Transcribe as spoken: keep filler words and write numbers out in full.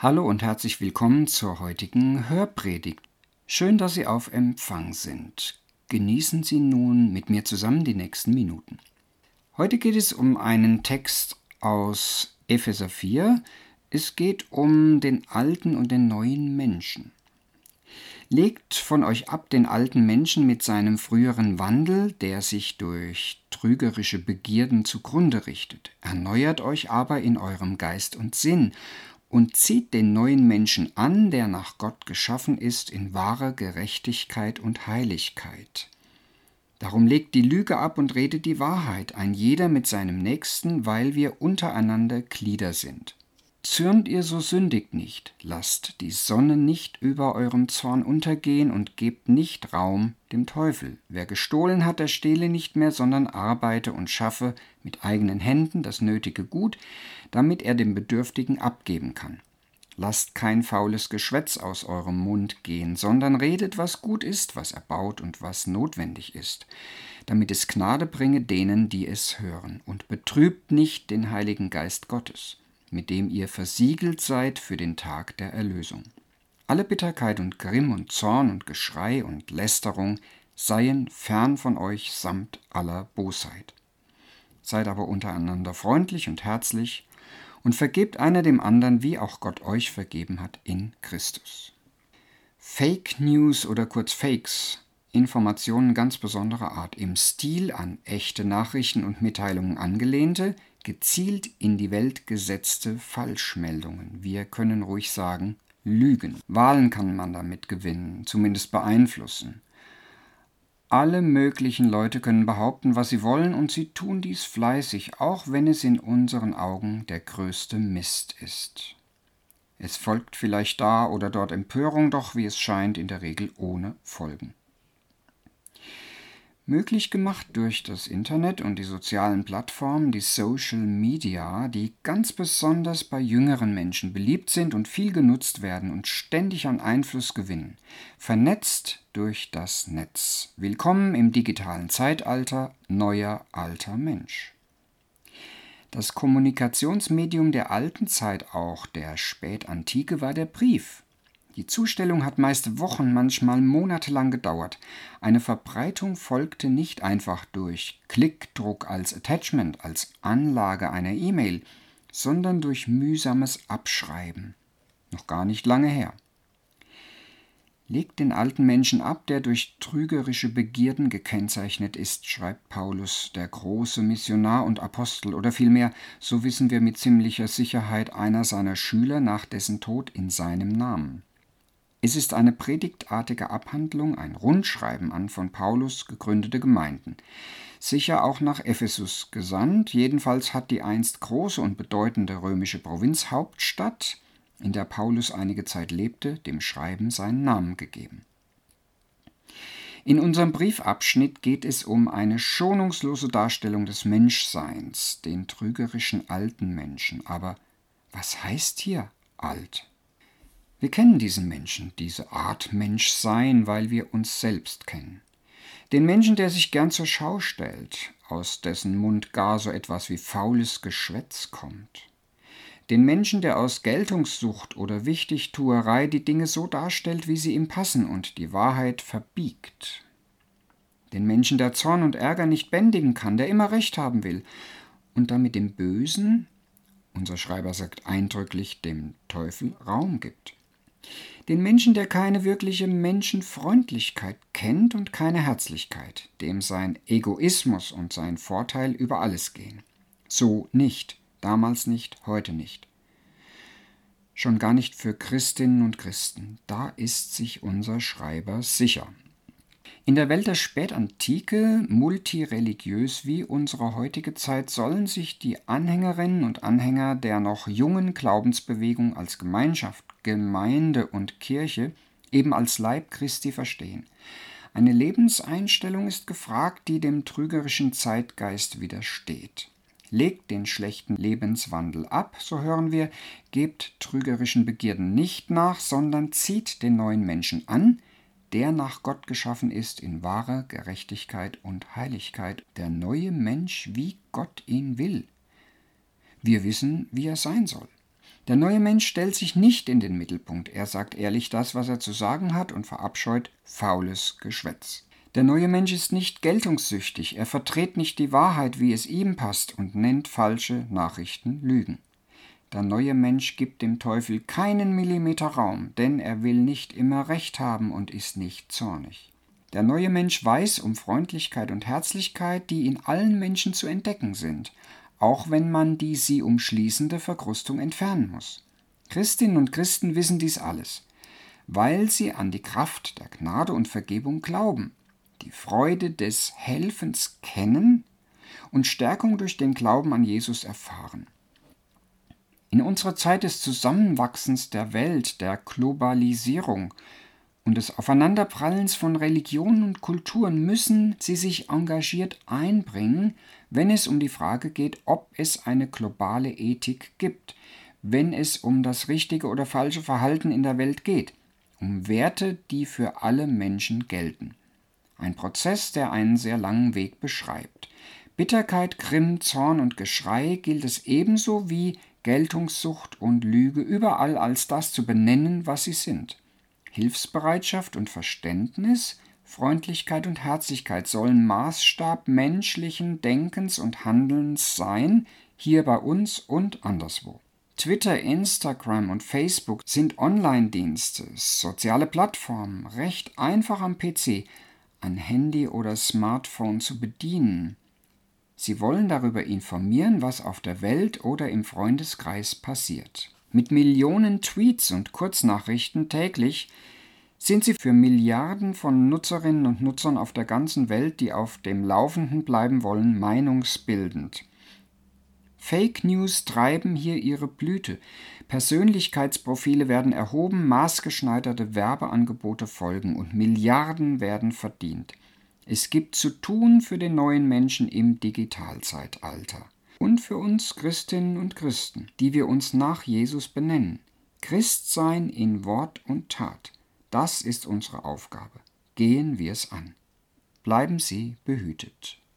Hallo und herzlich willkommen zur heutigen Hörpredigt. Schön, dass Sie auf Empfang sind. Genießen Sie nun mit mir zusammen die nächsten Minuten. Heute geht es um einen Text aus Epheser vier. Es geht um den alten und den neuen Menschen. Legt von euch ab den alten Menschen mit seinem früheren Wandel, der sich durch trügerische Begierden zugrunde richtet. Erneuert euch aber in eurem Geist und Sinn und zieht den neuen Menschen an, der nach Gott geschaffen ist, in wahrer Gerechtigkeit und Heiligkeit. Darum legt die Lüge ab und redet die Wahrheit, ein jeder mit seinem Nächsten, weil wir untereinander Glieder sind. Zürnt ihr, so sündigt nicht, lasst die Sonne nicht über eurem Zorn untergehen und gebt nicht Raum dem Teufel. Wer gestohlen hat, der stehle nicht mehr, sondern arbeite und schaffe mit eigenen Händen das nötige Gut, damit er dem Bedürftigen abgeben kann. Lasst kein faules Geschwätz aus eurem Mund gehen, sondern redet, was gut ist, was erbaut und was notwendig ist, damit es Gnade bringe denen, die es hören. Und betrübt nicht den Heiligen Geist Gottes, mit dem ihr versiegelt seid für den Tag der Erlösung. Alle Bitterkeit und Grimm und Zorn und Geschrei und Lästerung seien fern von euch samt aller Bosheit. Seid aber untereinander freundlich und herzlich und vergebt einer dem anderen, wie auch Gott euch vergeben hat in Christus. Fake News oder kurz Fakes, Informationen ganz besonderer Art, im Stil an echte Nachrichten und Mitteilungen angelehnte, gezielt in die Welt gesetzte Falschmeldungen. Wir können ruhig sagen, Lügen. Wahlen kann man damit gewinnen, zumindest beeinflussen. Alle möglichen Leute können behaupten, was sie wollen, und sie tun dies fleißig, auch wenn es in unseren Augen der größte Mist ist. Es folgt vielleicht da oder dort Empörung, doch wie es scheint, in der Regel ohne Folgen. Möglich gemacht durch das Internet und die sozialen Plattformen, die Social Media, die ganz besonders bei jüngeren Menschen beliebt sind und viel genutzt werden und ständig an Einfluss gewinnen. Vernetzt durch das Netz. Willkommen im digitalen Zeitalter, neuer alter Mensch. Das Kommunikationsmedium der alten Zeit, auch der Spätantike, war der Brief. Die Zustellung hat meist Wochen, manchmal monatelang gedauert. Eine Verbreitung folgte nicht einfach durch Klickdruck als Attachment, als Anlage einer E-Mail, sondern durch mühsames Abschreiben. Noch gar nicht lange her. Legt den alten Menschen ab, der durch trügerische Begierden gekennzeichnet ist, schreibt Paulus, der große Missionar und Apostel, oder vielmehr, so wissen wir mit ziemlicher Sicherheit, einer seiner Schüler nach dessen Tod in seinem Namen. Es ist eine predigtartige Abhandlung, ein Rundschreiben an von Paulus gegründete Gemeinden. Sicher auch nach Ephesus gesandt, jedenfalls hat die einst große und bedeutende römische Provinzhauptstadt, in der Paulus einige Zeit lebte, dem Schreiben seinen Namen gegeben. In unserem Briefabschnitt geht es um eine schonungslose Darstellung des Menschseins, den trügerischen alten Menschen. Aber was heißt hier alt? Wir kennen diesen Menschen, diese Art Menschsein, weil wir uns selbst kennen. Den Menschen, der sich gern zur Schau stellt, aus dessen Mund gar so etwas wie faules Geschwätz kommt. Den Menschen, der aus Geltungssucht oder Wichtigtuerei die Dinge so darstellt, wie sie ihm passen und die Wahrheit verbiegt. Den Menschen, der Zorn und Ärger nicht bändigen kann, der immer Recht haben will und damit dem Bösen, unser Schreiber sagt eindrücklich, dem Teufel Raum gibt. Den Menschen, der keine wirkliche Menschenfreundlichkeit kennt und keine Herzlichkeit, dem sein Egoismus und sein Vorteil über alles gehen. So nicht, damals nicht, heute nicht. Schon gar nicht für Christinnen und Christen, da ist sich unser Schreiber sicher. In der Welt der Spätantike, multireligiös wie unsere heutige Zeit, sollen sich die Anhängerinnen und Anhänger der noch jungen Glaubensbewegung als Gemeinschaft, Gemeinde und Kirche eben als Leib Christi verstehen. Eine Lebenseinstellung ist gefragt, die dem trügerischen Zeitgeist widersteht. Legt den schlechten Lebenswandel ab, so hören wir, gebt trügerischen Begierden nicht nach, sondern zieht den neuen Menschen an, der nach Gott geschaffen ist in wahrer Gerechtigkeit und Heiligkeit, der neue Mensch, wie Gott ihn will. Wir wissen, wie er sein soll. Der neue Mensch stellt sich nicht in den Mittelpunkt. Er sagt ehrlich das, was er zu sagen hat, und verabscheut faules Geschwätz. Der neue Mensch ist nicht geltungssüchtig. Er verdreht nicht die Wahrheit, wie es ihm passt, und nennt falsche Nachrichten Lügen. Der neue Mensch gibt dem Teufel keinen Millimeter Raum, denn er will nicht immer Recht haben und ist nicht zornig. Der neue Mensch weiß um Freundlichkeit und Herzlichkeit, die in allen Menschen zu entdecken sind, auch wenn man die sie umschließende Verkrustung entfernen muss. Christinnen und Christen wissen dies alles, weil sie an die Kraft der Gnade und Vergebung glauben, die Freude des Helfens kennen und Stärkung durch den Glauben an Jesus erfahren. In unserer Zeit des Zusammenwachsens der Welt, der Globalisierung und des Aufeinanderprallens von Religionen und Kulturen müssen sie sich engagiert einbringen, wenn es um die Frage geht, ob es eine globale Ethik gibt, wenn es um das richtige oder falsche Verhalten in der Welt geht, um Werte, die für alle Menschen gelten. Ein Prozess, der einen sehr langen Weg beschreibt. Bitterkeit, Grimm, Zorn und Geschrei gilt es ebenso wie Geltungssucht und Lüge überall als das zu benennen, was sie sind. Hilfsbereitschaft und Verständnis, Freundlichkeit und Herzlichkeit sollen Maßstab menschlichen Denkens und Handelns sein, hier bei uns und anderswo. Twitter, Instagram und Facebook sind Online-Dienste, soziale Plattformen, recht einfach am P C, ein Handy oder Smartphone zu bedienen. Sie wollen darüber informieren, was auf der Welt oder im Freundeskreis passiert. Mit Millionen Tweets und Kurznachrichten täglich sind sie für Milliarden von Nutzerinnen und Nutzern auf der ganzen Welt, die auf dem Laufenden bleiben wollen, meinungsbildend. Fake News treiben hier ihre Blüte. Persönlichkeitsprofile werden erhoben, maßgeschneiderte Werbeangebote folgen und Milliarden werden verdient. Es gibt zu tun für den neuen Menschen im Digitalzeitalter. Und für uns Christinnen und Christen, die wir uns nach Jesus benennen. Christsein in Wort und Tat, das ist unsere Aufgabe. Gehen wir es an. Bleiben Sie behütet.